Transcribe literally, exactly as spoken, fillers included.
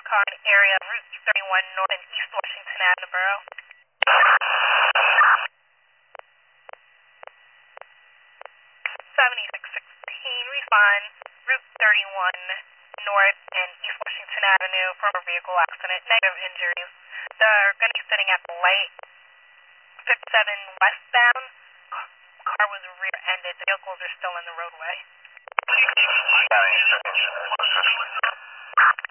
car in area Route thirty-one North and East Washington Avenue, Borough. seventy-six sixteen, respond Route thirty-one North and East Washington Avenue for a vehicle accident, negative injuries. They're going to be sitting at the light, fifty-seven westbound. Car was rear-ended. The vehicles are still in the roadway.